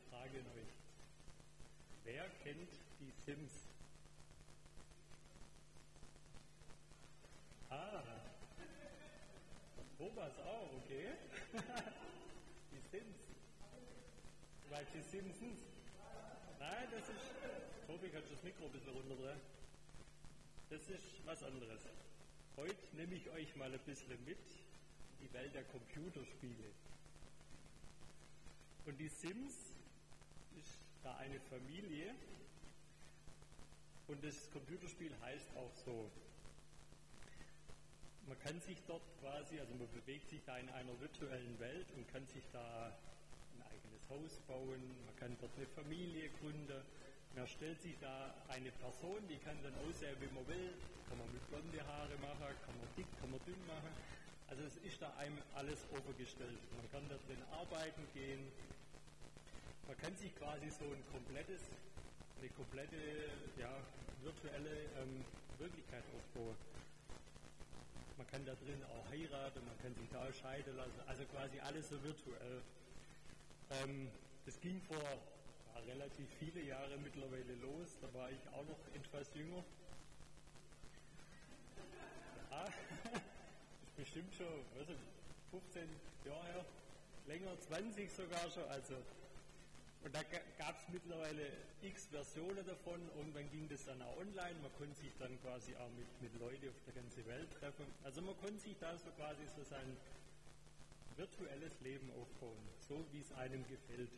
Frage an euch. Wer kennt die Sims? Ah, Thomas auch, okay. Die Sims. Du weißt die Simpsons? Nein, das ist... Tobi, kannst du das Mikro ein bisschen runterdrehen? Das ist was anderes. Heute nehme ich euch mal ein bisschen mit in die Welt der Computerspiele. Und die Sims ist da eine Familie und das Computerspiel heißt auch so. Man kann sich dort quasi, also man bewegt sich da in einer virtuellen Welt und kann sich da ein eigenes Haus bauen, man kann dort eine Familie gründen, man stellt sich da eine Person, die kann dann aussehen, wie man will, kann man mit blonde Haare machen, kann man dick, kann man dünn machen. Also es ist da einem alles overgestellt. Man kann da drin arbeiten gehen. Man kann sich quasi so eine komplette virtuelle Wirklichkeit aufbauen. Man kann da drin auch heiraten, man kann sich da auch scheiden lassen. Also quasi alles so virtuell. Das ging vor relativ viele Jahre mittlerweile los. Da war ich auch noch etwas jünger. Ja, bestimmt schon 15 Jahre her, länger, 20 sogar schon. Also. Und da gab es mittlerweile x Versionen davon. Irgendwann ging das dann auch online. Man konnte sich dann quasi auch mit Leuten auf der ganzen Welt treffen. Also man konnte sich da so quasi so sein virtuelles Leben aufbauen, so wie es einem gefällt.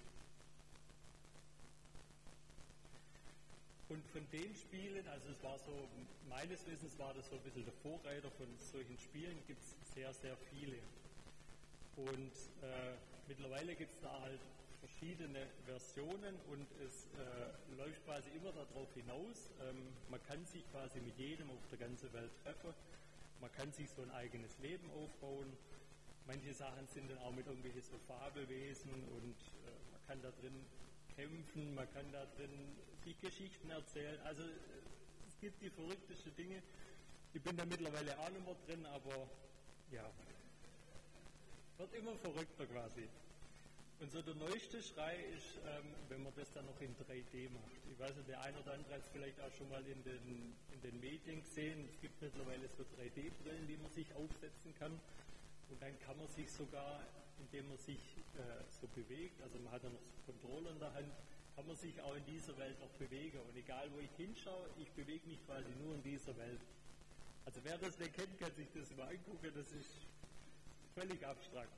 Und von den Spielen, also es war so, meines Wissens war das so ein bisschen der Vorreiter von solchen Spielen, gibt es sehr, sehr viele. Und mittlerweile gibt es da halt verschiedene Versionen und es läuft quasi immer darauf hinaus. Man kann sich quasi mit jedem auf der ganzen Welt treffen. Man kann sich so ein eigenes Leben aufbauen. Manche Sachen sind dann auch mit irgendwelchen so Fabelwesen und man kann da drin kämpfen, man kann da drin sich Geschichten erzählen. Also es gibt die verrücktesten Dinge. Ich bin da mittlerweile auch nicht mehr drin, aber ja, wird immer verrückter quasi. Und so der neueste Schrei ist, wenn man das dann noch in 3D macht. Ich weiß nicht, der eine oder andere hat es vielleicht auch schon mal in den Medien gesehen. Es gibt mittlerweile so 3D-Brillen, die man sich aufsetzen kann. Und dann kann man sich sogar, indem man sich so bewegt, also man hat dann noch so Controller in der Hand, kann man sich auch in dieser Welt noch bewegen. Und egal wo ich hinschaue, ich bewege mich quasi nur in dieser Welt. Also wer das nicht kennt, kann sich das mal angucken, das ist völlig abstrakt.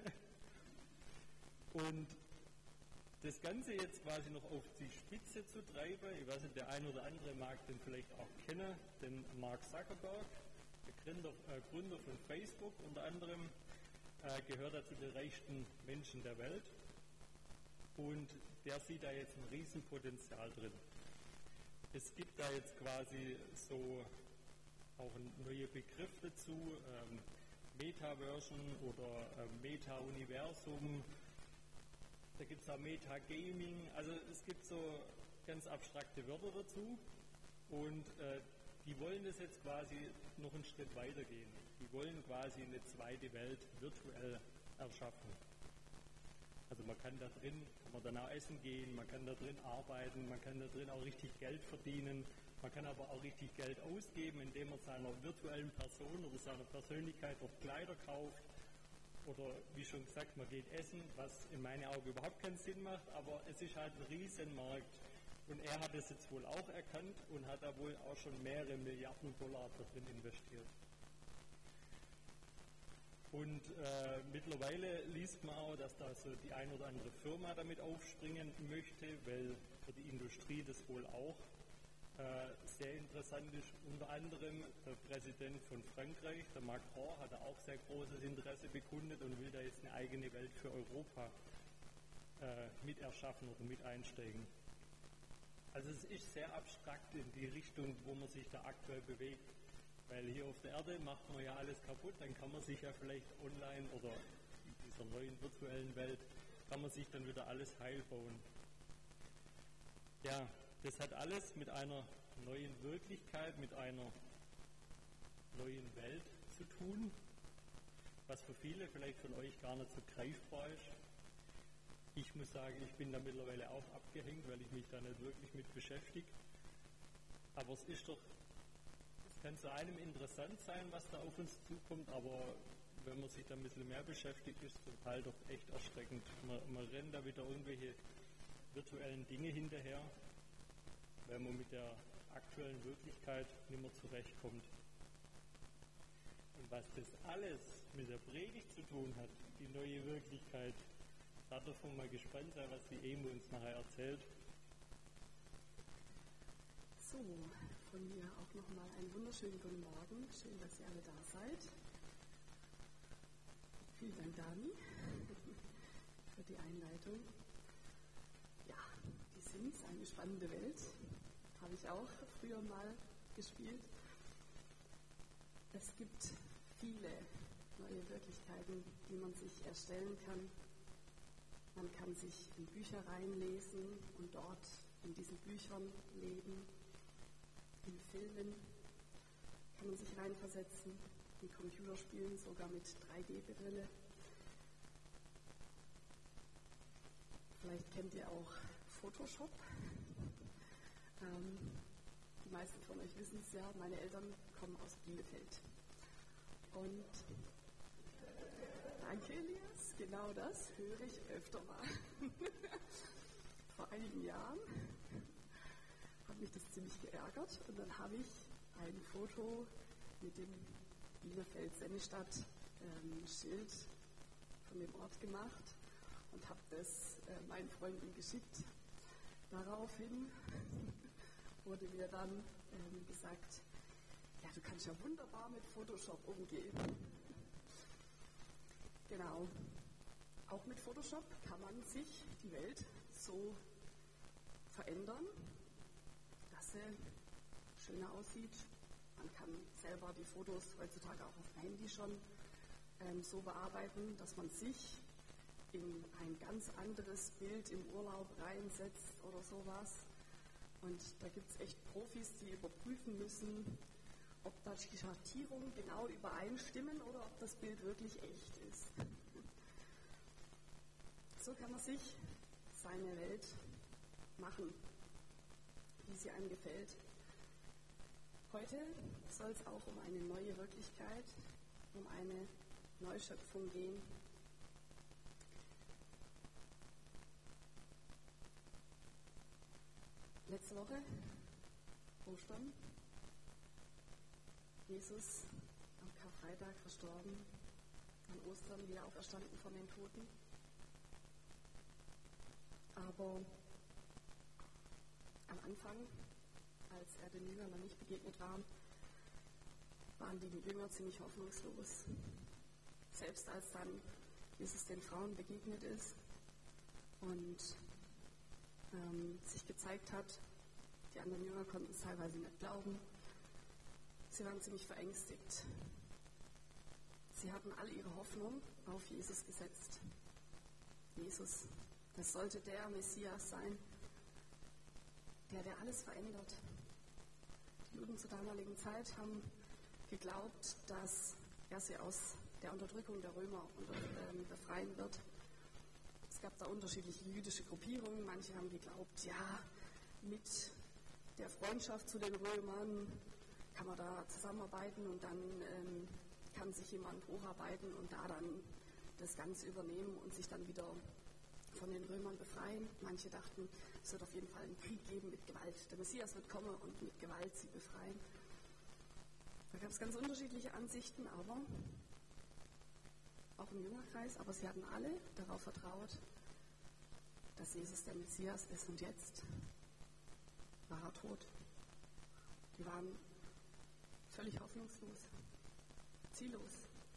Und das Ganze jetzt quasi noch auf die Spitze zu treiben, ich weiß nicht, der ein oder andere mag den vielleicht auch kennen, den Mark Zuckerberg, der Gründer von Facebook unter anderem, gehört er zu den reichsten Menschen der Welt und der sieht da jetzt ein Riesenpotenzial drin. Es gibt da jetzt quasi so auch ein neuer Begriff dazu, Metaversion oder Meta-Universum. Da gibt es auch Metagaming, also es gibt so ganz abstrakte Wörter dazu und die wollen das jetzt quasi noch einen Schritt weitergehen. Die wollen quasi eine zweite Welt virtuell erschaffen. Also man kann da drin, kann man dann auch essen gehen, man kann da drin arbeiten, man kann da drin auch richtig Geld verdienen, man kann aber auch richtig Geld ausgeben, indem man seiner virtuellen Person oder seiner Persönlichkeit dort Kleider kauft. Oder wie schon gesagt, man geht essen, was in meinen Augen überhaupt keinen Sinn macht, aber es ist halt ein Riesenmarkt. Und er hat es jetzt wohl auch erkannt und hat da wohl auch schon mehrere Milliarden Dollar drin investiert. Und mittlerweile liest man auch, dass da so die ein oder andere Firma damit aufspringen möchte, weil für die Industrie das wohl auch sehr interessant ist. Unter anderem der Präsident von Frankreich, der Macron, hat auch sehr großes Interesse bekundet und will da jetzt eine eigene Welt für Europa mit erschaffen oder mit einsteigen. Also es ist sehr abstrakt in die Richtung, wo man sich da aktuell bewegt. Weil hier auf der Erde macht man ja alles kaputt, dann kann man sich ja vielleicht online oder in dieser neuen virtuellen Welt, kann man sich dann wieder alles heil bauen. Ja, das hat alles mit einer neuen Wirklichkeit, mit einer neuen Welt zu tun, was für viele vielleicht von euch gar nicht so greifbar ist. Ich muss sagen, ich bin da mittlerweile auch abgehängt, weil ich mich da nicht wirklich mit beschäftige. Aber es kann zu einem interessant sein, was da auf uns zukommt, aber wenn man sich da ein bisschen mehr beschäftigt, ist es zum Teil doch echt erschreckend. Man rennt da wieder irgendwelche virtuellen Dinge hinterher, weil man mit der aktuellen Wirklichkeit nicht mehr zurechtkommt. Und was das alles mit der Predigt zu tun hat, die neue Wirklichkeit, da dürfen wir mal gespannt sein, was die Emo uns nachher erzählt. So, von mir auch nochmal einen wunderschönen guten Morgen. Schön, dass ihr alle da seid. Vielen Dank, Dani, für die Einleitung. Ja, die Sims, eine spannende Welt. Habe ich auch früher mal gespielt. Es gibt viele neue Wirklichkeiten, die man sich erstellen kann. Man kann sich in Bücher reinlesen und dort in diesen Büchern leben. In Filmen kann man sich reinversetzen, in Computerspielen sogar mit 3D-Brille. Vielleicht kennt ihr auch Photoshop. Die meisten von euch wissen es ja, meine Eltern kommen aus Bielefeld. Und danke, Elias, genau das höre ich öfter mal. Vor einigen Jahren hat mich das ziemlich geärgert und dann habe ich ein Foto mit dem Bielefeld-Sennestadt-Schild von dem Ort gemacht und habe das meinen Freunden geschickt. Daraufhin wurde mir dann gesagt, ja, du kannst ja wunderbar mit Photoshop umgehen. Genau. Auch mit Photoshop kann man sich die Welt so verändern, dass sie schöner aussieht. Man kann selber die Fotos heutzutage auch auf dem Handy schon so bearbeiten, dass man sich in ein ganz anderes Bild im Urlaub reinsetzt oder sowas. Und da gibt es echt Profis, die überprüfen müssen, ob da die Schattierungen genau übereinstimmen oder ob das Bild wirklich echt ist. So kann man sich seine Welt machen, wie sie einem gefällt. Heute soll es auch um eine neue Wirklichkeit, um eine Neuschöpfung gehen. Letzte Woche, Ostern, Jesus am Karfreitag verstorben, an Ostern wieder auferstanden von den Toten. Aber am Anfang, als er den Jüngern noch nicht begegnet war, waren die Jünger ziemlich hoffnungslos. Selbst als dann Jesus den Frauen begegnet ist und sich gezeigt hat, die anderen Jünger konnten es teilweise nicht glauben. Sie waren ziemlich verängstigt. Sie hatten alle ihre Hoffnung auf Jesus gesetzt. Jesus, das sollte der Messias sein, der alles verändert. Die Juden zur damaligen Zeit haben geglaubt, dass er sie aus der Unterdrückung der Römer befreien wird. Es gab da unterschiedliche jüdische Gruppierungen. Manche haben geglaubt, ja, mit der Freundschaft zu den Römern kann man da zusammenarbeiten und dann kann sich jemand hocharbeiten und da dann das Ganze übernehmen und sich dann wieder von den Römern befreien. Manche dachten, es wird auf jeden Fall einen Krieg geben mit Gewalt. Der Messias wird kommen und mit Gewalt sie befreien. Da gab es ganz unterschiedliche Ansichten, aber auch im Jüngerkreis, aber sie hatten alle darauf vertraut, dass Jesus der Messias ist. Und jetzt war er tot. Die waren völlig hoffnungslos, ziellos.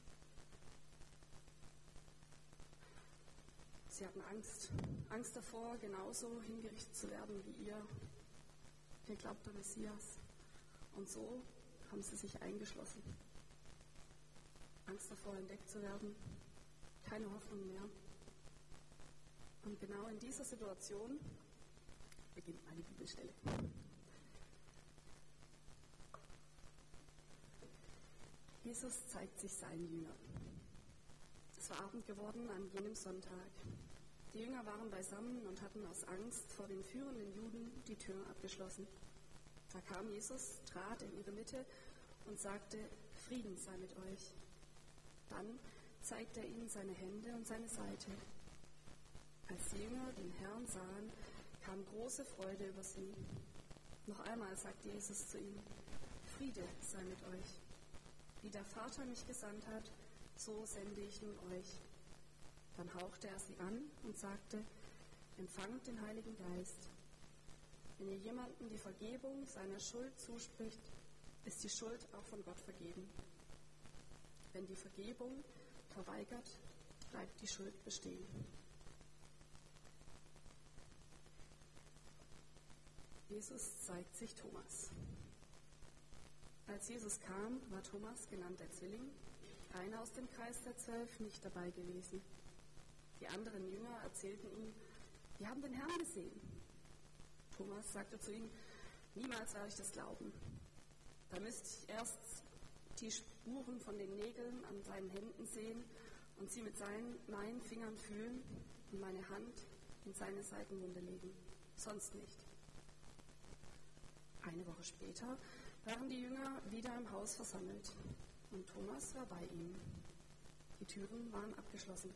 Sie hatten Angst davor, genauso hingerichtet zu werden wie ihr geglaubter Messias. Und so haben sie sich eingeschlossen. Angst davor, entdeckt zu werden, keine Hoffnung mehr. Und genau in dieser Situation beginnt meine Bibelstelle. Jesus zeigt sich seinen Jüngern. Es war Abend geworden an jenem Sonntag. Die Jünger waren beisammen und hatten aus Angst vor den führenden Juden die Tür abgeschlossen. Da kam Jesus, trat in ihre Mitte und sagte, Frieden sei mit euch. Dann zeigte er ihnen seine Hände und seine Seite. Als die Jünger den Herrn sahen, kam große Freude über sie. Noch einmal sagte Jesus zu ihnen, Friede sei mit euch. Wie der Vater mich gesandt hat, so sende ich nun euch. Dann hauchte er sie an und sagte, empfangt den Heiligen Geist. Wenn ihr jemandem die Vergebung seiner Schuld zuspricht, ist die Schuld auch von Gott vergeben. Wenn die Vergebung verweigert, bleibt die Schuld bestehen. Jesus zeigt sich Thomas. Als Jesus kam, war Thomas, genannt der Zwilling, einer aus dem Kreis der 12, nicht dabei gewesen. Die anderen Jünger erzählten ihm, wir haben den Herrn gesehen. Thomas sagte zu ihnen, niemals werde ich das glauben. Da müsste ich erst die Spuren von den Nägeln an seinen Händen sehen und sie mit meinen Fingern fühlen und meine Hand in seine Seitenwunde legen. Sonst nicht. Eine Woche später waren die Jünger wieder im Haus versammelt und Thomas war bei ihnen. Die Türen waren abgeschlossen.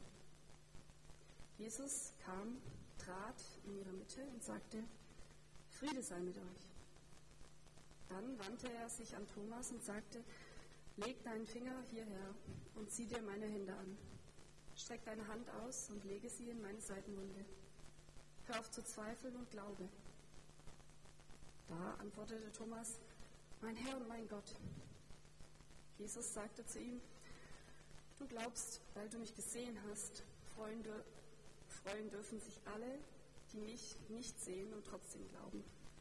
Jesus kam, trat in ihre Mitte und sagte, Friede sei mit euch. Dann wandte er sich an Thomas und sagte, leg deinen Finger hierher und zieh dir meine Hände an. Streck deine Hand aus und lege sie in meine Seitenwunde. Hör auf zu zweifeln und glaube. Da antwortete Thomas, mein Herr und mein Gott. Jesus sagte zu ihm, du glaubst, weil du mich gesehen hast, freuen dürfen sich alle, die mich nicht sehen und trotzdem glauben.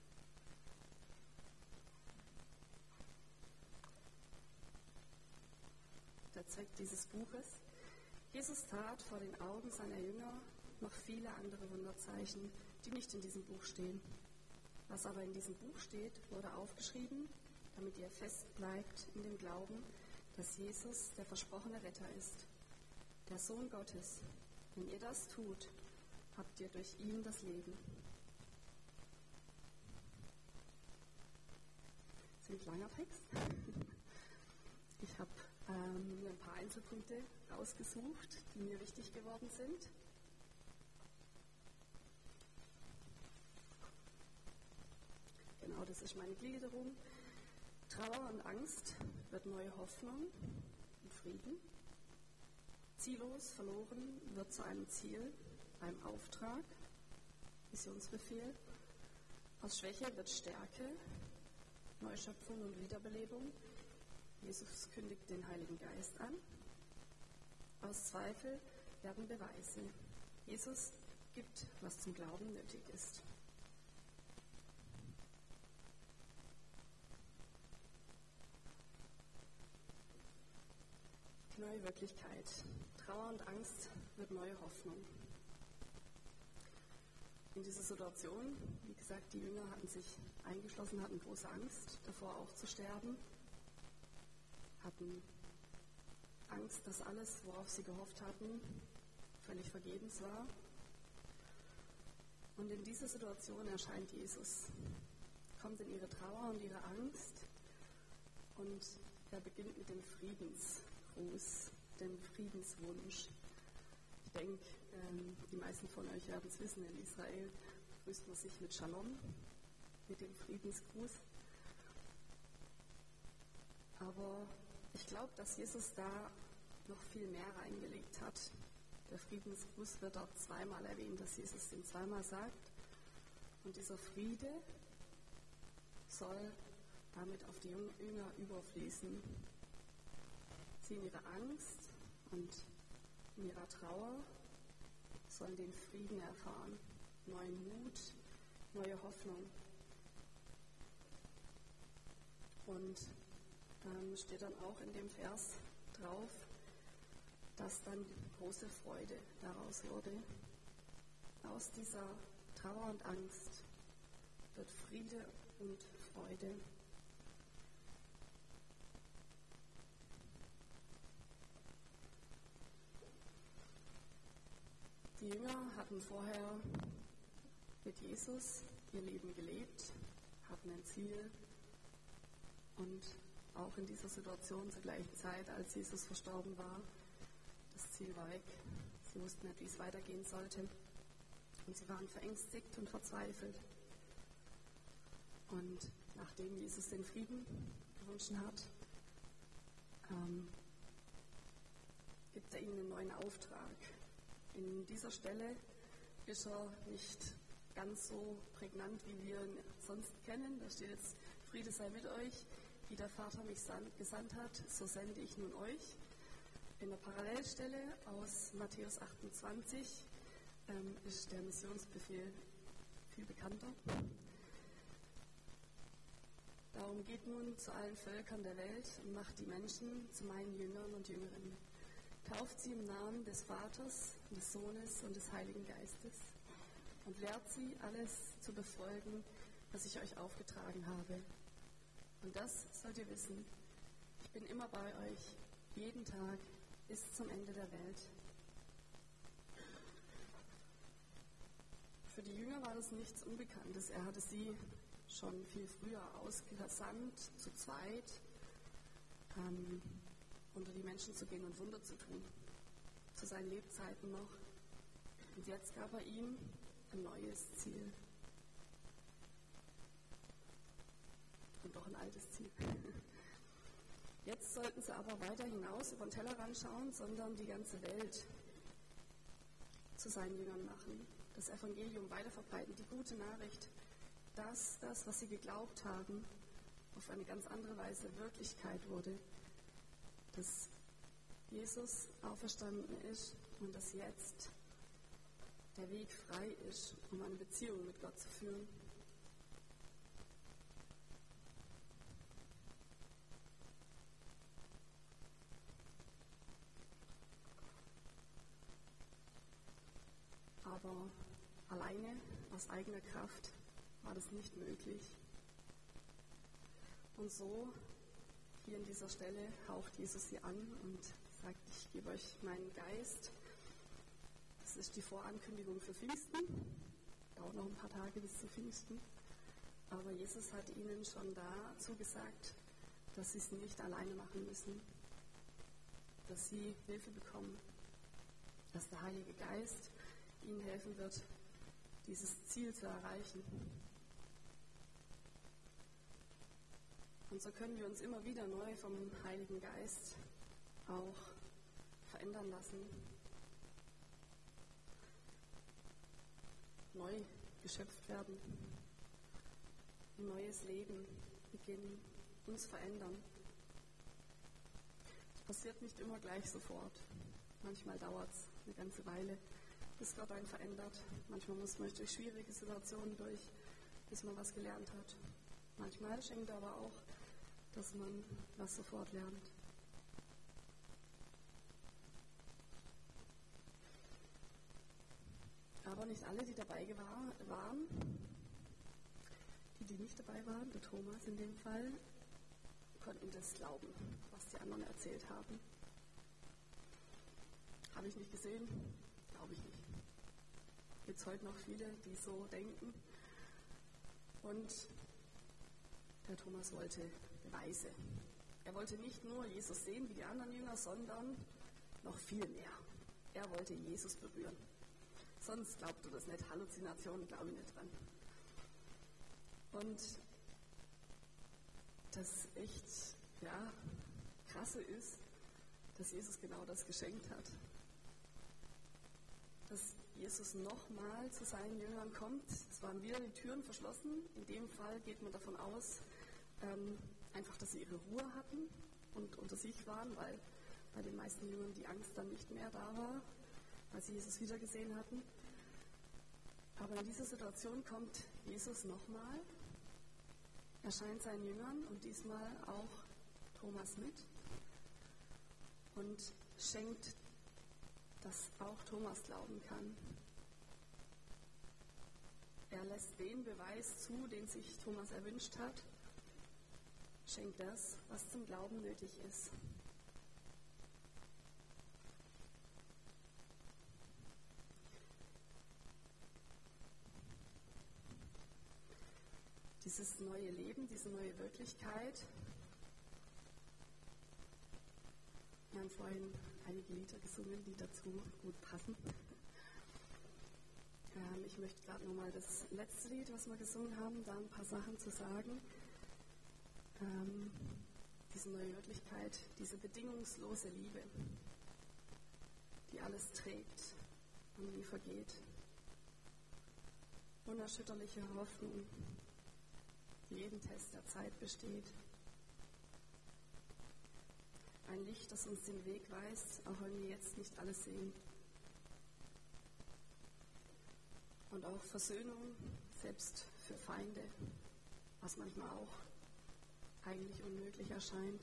Der Zweck dieses Buches. Jesus tat vor den Augen seiner Jünger noch viele andere Wunderzeichen, die nicht in diesem Buch stehen. Was aber in diesem Buch steht, wurde aufgeschrieben, damit ihr fest bleibt in dem Glauben, dass Jesus der versprochene Retter ist, der Sohn Gottes. Wenn ihr das tut, habt ihr durch ihn das Leben. Das ist ein langer Text. Ich habe mir ein paar Einzelpunkte rausgesucht, die mir wichtig geworden sind. Genau, das ist meine Gliederung. Trauer und Angst wird neue Hoffnung und Frieden. Ziellos verloren wird zu einem Ziel, einem Auftrag, Missionsbefehl. Aus Schwäche wird Stärke, Neuschöpfung und Wiederbelebung. Jesus kündigt den Heiligen Geist an. Aus Zweifel werden Beweise. Jesus gibt, was zum Glauben nötig ist. Die neue Wirklichkeit. Trauer und Angst wird neue Hoffnung. In dieser Situation, wie gesagt, die Jünger hatten sich eingeschlossen, hatten große Angst davor auch zu sterben, hatten Angst, dass alles, worauf sie gehofft hatten, völlig vergebens war. Und in dieser Situation erscheint Jesus, kommt in ihre Trauer und ihre Angst und er beginnt mit dem Friedensgruß, dem Friedenswunsch. Ich denke, die meisten von euch werden es wissen, in Israel grüßt man sich mit Shalom, mit dem Friedensgruß. Aber ich glaube, dass Jesus da noch viel mehr reingelegt hat. Der Friedensgruß wird auch zweimal erwähnt, dass Jesus den zweimal sagt. Und dieser Friede soll damit auf die Jünger überfließen. Sie in ihrer Angst und in ihrer Trauer sollen den Frieden erfahren, neuen Mut, neue Hoffnung. Und steht dann auch in dem Vers drauf, dass dann große Freude daraus wurde. Aus dieser Trauer und Angst wird Friede und Freude. Die Jünger hatten vorher mit Jesus ihr Leben gelebt, hatten ein Ziel und auch in dieser Situation zur gleichen Zeit, als Jesus verstorben war, das Ziel war weg. Sie wussten nicht, wie es weitergehen sollte und sie waren verängstigt und verzweifelt. Und nachdem Jesus den Frieden gewünscht hat, gibt er ihnen einen neuen Auftrag. In dieser Stelle ist er nicht ganz so prägnant, wie wir ihn sonst kennen. Da steht jetzt, Friede sei mit euch, wie der Vater mich gesandt hat, so sende ich nun euch. In der Parallelstelle aus Matthäus 28 ist der Missionsbefehl viel bekannter. Darum geht nun zu allen Völkern der Welt und macht die Menschen zu meinen Jüngern und Jüngerinnen. Tauft sie im Namen des Vaters, des Sohnes und des Heiligen Geistes und lehrt sie, alles zu befolgen, was ich euch aufgetragen habe. Und das sollt ihr wissen, ich bin immer bei euch, jeden Tag bis zum Ende der Welt. Für die Jünger war das nichts Unbekanntes. Er hatte sie schon viel früher ausgesandt, zu zweit, unter die Menschen zu gehen und Wunder zu tun. Zu seinen Lebzeiten noch. Und jetzt gab er ihm ein neues Ziel. Und doch ein altes Ziel. Jetzt sollten sie aber weiter hinaus über den Tellerrand schauen, sondern die ganze Welt zu seinen Jüngern machen. Das Evangelium weiterverbreiten, die gute Nachricht, dass das, was sie geglaubt haben, auf eine ganz andere Weise Wirklichkeit wurde. Dass Jesus auferstanden ist und dass jetzt der Weg frei ist, um eine Beziehung mit Gott zu führen. Aber alleine, aus eigener Kraft, war das nicht möglich. Und so, hier an dieser Stelle, haucht Jesus sie an und sagt, ich gebe euch meinen Geist. Das ist die Vorankündigung für Pfingsten. Dauert noch ein paar Tage bis zu Pfingsten. Aber Jesus hat ihnen schon dazu gesagt, dass sie es nicht alleine machen müssen. Dass sie Hilfe bekommen. Dass der Heilige Geist ihnen helfen wird, dieses Ziel zu erreichen. Und so können wir uns immer wieder neu vom Heiligen Geist auch verändern lassen, neu geschöpft werden, ein neues Leben beginnen, uns verändern. Es passiert nicht immer gleich sofort. Manchmal dauert es eine ganze Weile, bis Gott einen verändert. Manchmal muss man durch schwierige Situationen durch, bis man was gelernt hat. Manchmal schenkt er aber auch, dass man was sofort lernt. Aber nicht alle, die dabei waren, die nicht dabei waren, der Thomas in dem Fall, konnten das glauben, was die anderen erzählt haben. Habe ich nicht gesehen? Glaube ich nicht. Gibt es heute noch viele, die so denken. Und der Thomas wollte Beweise. Er wollte nicht nur Jesus sehen wie die anderen Jünger, sondern noch viel mehr. Er wollte Jesus berühren. Sonst glaubt er das nicht. Halluzinationen glaube ich nicht dran. Und das echt Krasse ist, dass Jesus genau das geschenkt hat. Dass Jesus nochmal zu seinen Jüngern kommt. Es waren wieder die Türen verschlossen. In dem Fall geht man davon aus, einfach, dass sie ihre Ruhe hatten und unter sich waren, weil bei den meisten Jüngern die Angst dann nicht mehr da war, weil sie Jesus wiedergesehen hatten. Aber in dieser Situation kommt Jesus nochmal, erscheint seinen Jüngern und diesmal auch Thomas mit und schenkt, dass auch Thomas glauben kann. Er lässt den Beweis zu, den sich Thomas erwünscht hat, schenkt das, was zum Glauben nötig ist. dieses neue Leben, diese neue Wirklichkeit. Wir haben vorhin einige Lieder gesungen, die dazu gut passen. Ich möchte gerade nochmal das letzte Lied, was wir gesungen haben, da ein paar Sachen zu sagen. Diese neue Wirklichkeit, diese bedingungslose Liebe, die alles trägt und nie vergeht. Unerschütterliche Hoffnung, die jeden Test der Zeit besteht. Ein Licht, das uns den Weg weist, auch wenn wir jetzt nicht alles sehen. Und auch Versöhnung, selbst für Feinde, was manchmal auch eigentlich unmöglich erscheint.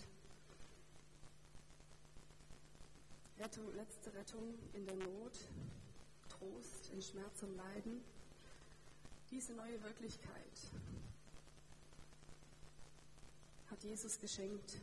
Rettung, letzte Rettung in der Not, Trost in Schmerz und Leiden. Diese neue Wirklichkeit hat Jesus geschenkt.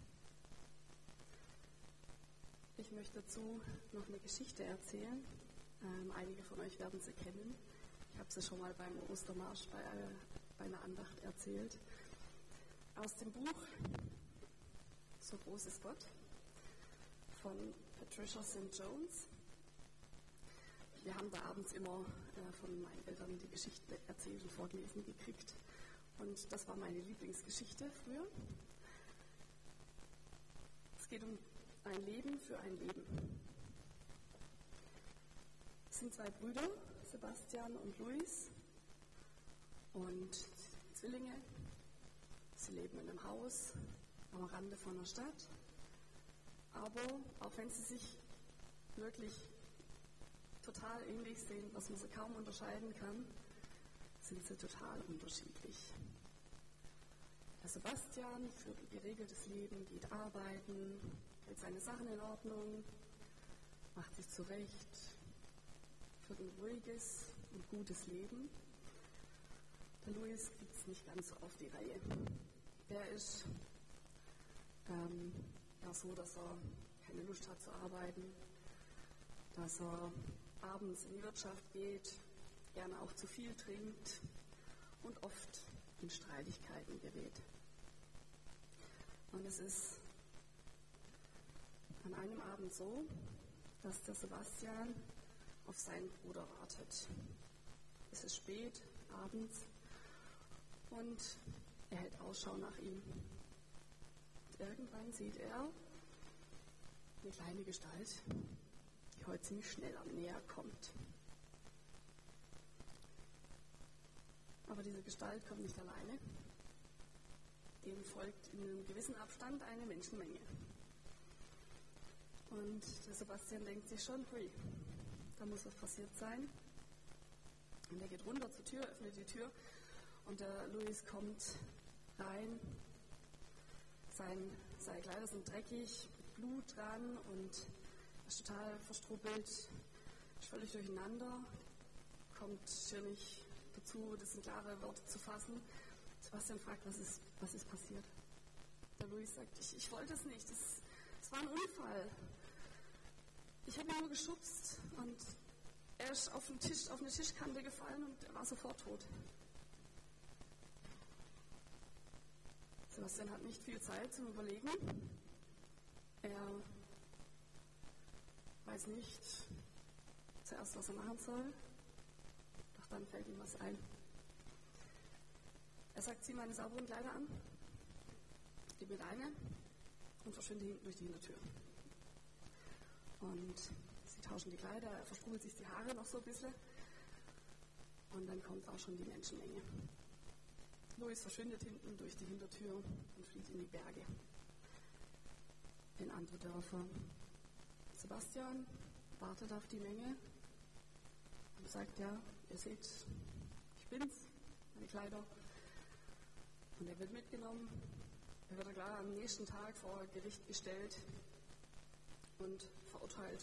Ich möchte dazu noch eine Geschichte erzählen. Einige von euch werden sie kennen. Ich habe sie schon mal beim Ostermarsch bei einer Andacht erzählt. Aus dem Buch So groß ist Gott von Patricia St. Jones. Wir haben da abends immer von meinen Eltern die Geschichten erzählt und vorgelesen gekriegt. Und das war meine Lieblingsgeschichte früher. Es geht um ein Leben für ein Leben. Es sind zwei Brüder, Sebastian und Luis, und Zwillinge. Sie leben in einem Haus am Rande von einer Stadt. Aber auch wenn sie sich wirklich total ähnlich sehen, was man sie kaum unterscheiden kann, sind sie total unterschiedlich. Der Sebastian führt ein geregeltes Leben, geht arbeiten, hält seine Sachen in Ordnung, macht sich zurecht, führt ein ruhiges und gutes Leben. Der Luis kriegt es nicht ganz so auf die Reihe. Der ist so, dass er keine Lust hat zu arbeiten, dass er abends in die Wirtschaft geht, gerne auch zu viel trinkt und oft in Streitigkeiten gerät. Und es ist an einem Abend so, dass der Sebastian auf seinen Bruder wartet. Es ist spät, abends, und er hält Ausschau nach ihm. Und irgendwann sieht er eine kleine Gestalt, die heute ziemlich schnell am näher kommt. Aber diese Gestalt kommt nicht alleine. Dem folgt in einem gewissen Abstand eine Menschenmenge. Und der Sebastian denkt sich schon, hui, da muss was passiert sein. Und er geht runter zur Tür, öffnet die Tür, und der Luis kommt rein. Seine Kleider sind dreckig, mit Blut dran, und er ist total verstrubbelt, ist völlig durcheinander, kommt schier nicht dazu, das in klare Worte zu fassen. Sebastian fragt, was ist passiert? Der Luis sagt, ich wollte es nicht, es war ein Unfall. Ich habe ihn nur geschubst und er ist auf eine Tischkante gefallen und er war sofort tot. Sebastian hat nicht viel Zeit zum Überlegen. Er weiß nicht zuerst, was er machen soll, doch dann fällt ihm was ein. Er sagt, zieh meine sauberen Kleider an, gib mir deine und verschwinde hinten durch die Hintertür. Und sie tauschen die Kleider, er verstrubelt sich die Haare noch so ein bisschen, und dann kommt auch schon die Menschenmenge. Luis verschwindet hinten durch die Hintertür und flieht in die Berge, in andere Dörfer. Sebastian wartet auf die Menge und sagt, ja, ihr seht, ich bin's, meine Kleider. Und er wird mitgenommen, er wird klar am nächsten Tag vor Gericht gestellt und verurteilt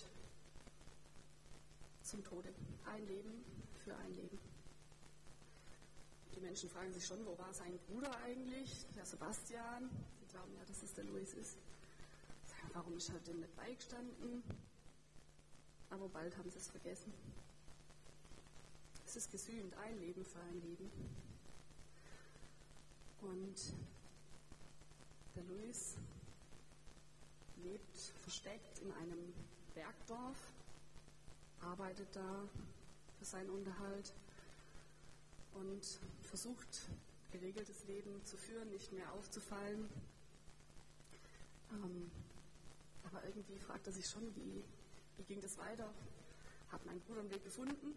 zum Tode. Ein Leben für ein Leben. Die Menschen fragen sich schon, wo war sein Bruder eigentlich, der Sebastian? Sie glauben ja, dass es der Luis ist. Warum ist er denn nicht beigestanden? Aber bald haben sie es vergessen. Es ist gesühnt, ein Leben für ein Leben. Und der Luis lebt versteckt in einem Bergdorf, arbeitet da für seinen Unterhalt und versucht, geregeltes Leben zu führen, nicht mehr aufzufallen. Aber irgendwie fragt er sich schon, wie ging das weiter? Hat mein Bruder einen Weg gefunden,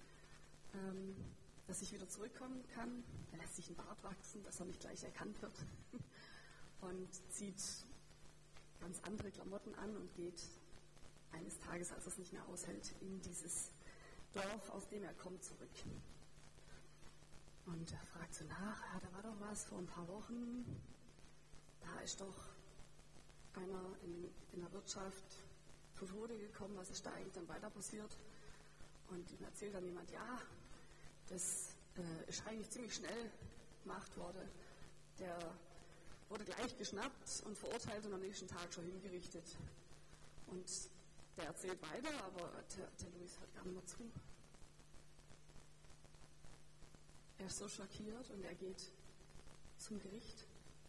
dass ich wieder zurückkommen kann? Er lässt sich einen Bart wachsen, dass er nicht gleich erkannt wird und zieht ganz andere Klamotten an und geht eines Tages, als er es nicht mehr aushält, in dieses Dorf, aus dem er kommt, zurück. Und er fragt so nach, ja, da war doch was vor ein paar Wochen, da ist doch einer in der Wirtschaft zu Tode gekommen, was ist da eigentlich dann weiter passiert? Und ihm erzählt dann jemand, ja, das ist eigentlich ziemlich schnell gemacht worden. Der wurde gleich geschnappt und verurteilt und am nächsten Tag schon hingerichtet. Und der erzählt weiter, aber der Luis hört gar nicht mehr zu. Er ist so schockiert und er geht zum Gericht.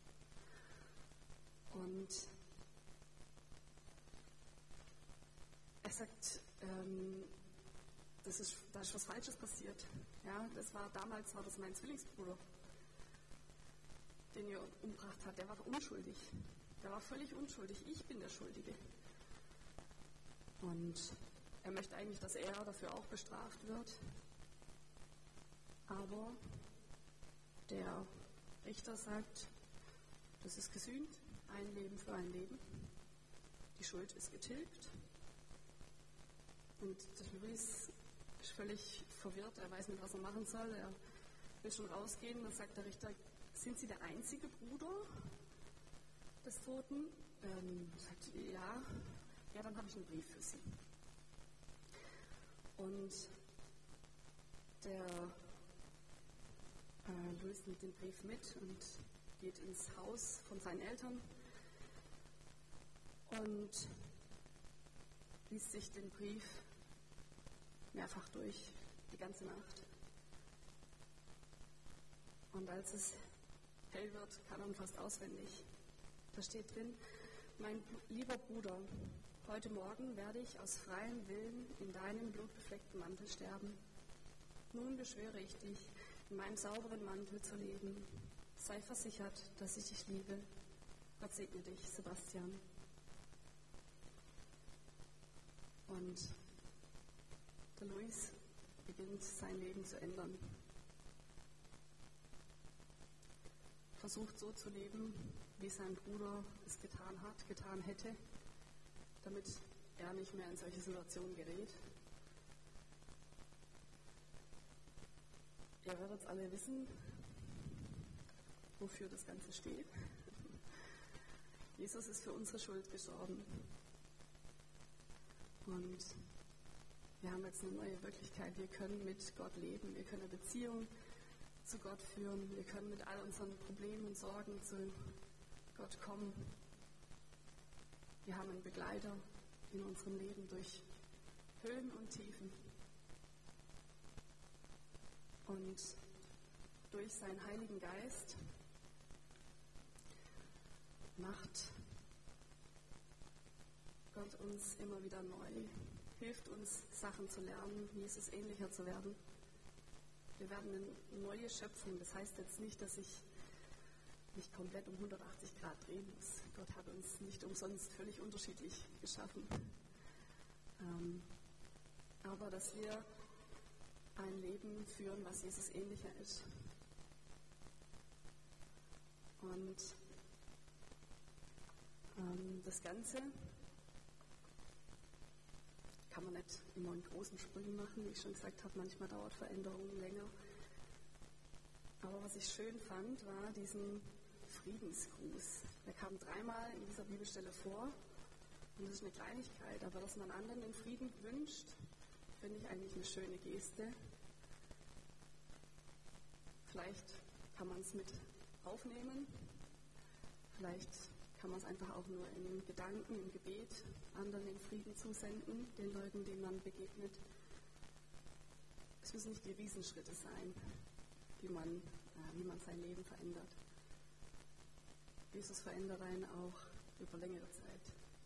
Und er sagt, da ist was Falsches passiert. Ja, damals war das mein Zwillingsbruder, den ihr umgebracht hat. Der war unschuldig. Der war völlig unschuldig. Ich bin der Schuldige. Und er möchte eigentlich, dass er dafür auch bestraft wird. Aber der Richter sagt, das ist gesühnt, ein Leben für ein Leben. Die Schuld ist getilgt. Und der Luis ist völlig verwirrt, er weiß nicht, was er machen soll. Er will schon rausgehen, dann sagt der Richter, sind Sie der einzige Bruder des Toten? Sagt ja, dann habe ich einen Brief für Sie. Und der Luis nimmt den Brief mit und geht ins Haus von seinen Eltern und liest sich den Brief mehrfach durch, die ganze Nacht. Und als es hell wird, kann er fast auswendig. Da steht drin, mein lieber Bruder, heute Morgen werde ich aus freiem Willen in deinem blutbefleckten Mantel sterben. Nun beschwöre ich dich, in meinem sauberen Mantel zu leben. Sei versichert, dass ich dich liebe. Gott segne dich, Sebastian. Und der Luis beginnt sein Leben zu ändern. Versucht so zu leben, wie sein Bruder es getan hätte, damit er nicht mehr in solche Situationen gerät. Ihr werdet alle wissen, wofür das Ganze steht. Jesus ist für unsere Schuld gestorben. Und wir haben jetzt eine neue Wirklichkeit. Wir können mit Gott leben. Wir können eine Beziehung zu Gott führen. Wir können mit all unseren Problemen und Sorgen zu Gott kommen. Wir haben einen Begleiter in unserem Leben durch Höhen und Tiefen. Und durch seinen Heiligen Geist macht Gott uns immer wieder neu, hilft uns, Sachen zu lernen, Jesus ähnlicher zu werden. Wir werden eine neue Schöpfung. Das heißt jetzt nicht, dass ich mich komplett um 180 Grad drehen muss. Gott hat uns nicht umsonst völlig unterschiedlich geschaffen. Aber dass wir ein Leben führen, was Jesus ähnlicher ist. Und das Ganze kann man nicht immer in großen Sprüngen machen, wie ich schon gesagt habe, manchmal dauert Veränderung länger. Aber was ich schön fand, war diesen Friedensgruß. Der kam 3-mal in dieser Bibelstelle vor und das ist eine Kleinigkeit, aber dass man anderen den Frieden wünscht, finde ich eigentlich eine schöne Geste. Vielleicht kann man es mit aufnehmen, vielleicht kann man es einfach auch nur in Gedanken, im Gebet anderen den Frieden zusenden, den Leuten, denen man begegnet. Es müssen nicht die Riesenschritte sein, wie man sein Leben verändert. Jesus, verändere einen auch über längere Zeit.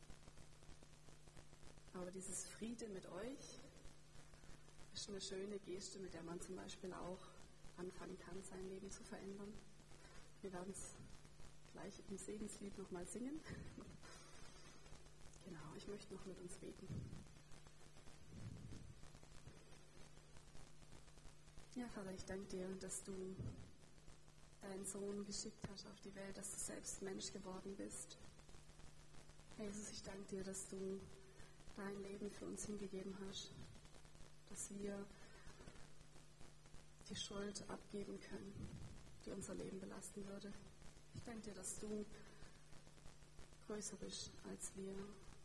Aber dieses Friede mit euch ist eine schöne Geste, mit der man zum Beispiel auch anfangen kann, sein Leben zu verändern. Wir werden es gleich im Segenslied nochmal singen. Genau, ich möchte noch mit uns beten. Ja, Vater, ich danke dir, dass du deinen Sohn geschickt hast auf die Welt, dass du selbst Mensch geworden bist. Herr Jesus, ich danke dir, dass du dein Leben für uns hingegeben hast, dass wir die Schuld abgeben können, die unser Leben belasten würde. Ich danke dir, dass du größer bist als wir.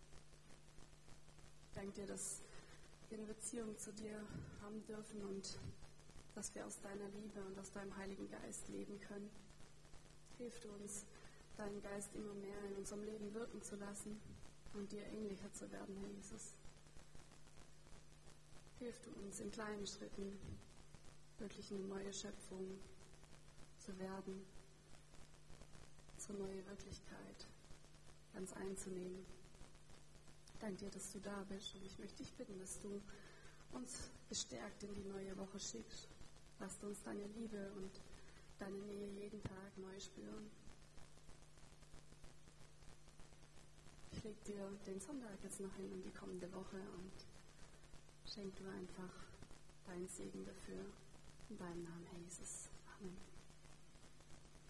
Ich danke dir, dass wir eine Beziehung zu dir haben dürfen und dass wir aus deiner Liebe und aus deinem Heiligen Geist leben können. Hilf du uns, deinen Geist immer mehr in unserem Leben wirken zu lassen und dir ähnlicher zu werden, Herr Jesus. Hilf du uns in kleinen Schritten wirklich eine neue Schöpfung zu werden, zur neue Wirklichkeit ganz einzunehmen. Ich danke dir, dass du da bist und ich möchte dich bitten, dass du uns gestärkt in die neue Woche schickst. Lass uns deine Liebe und deine Nähe jeden Tag neu spüren. Ich lege dir den Sonntag jetzt noch hin und die kommende Woche und schenk du einfach deinen Segen dafür. In deinem Namen, Herr Jesus. Amen.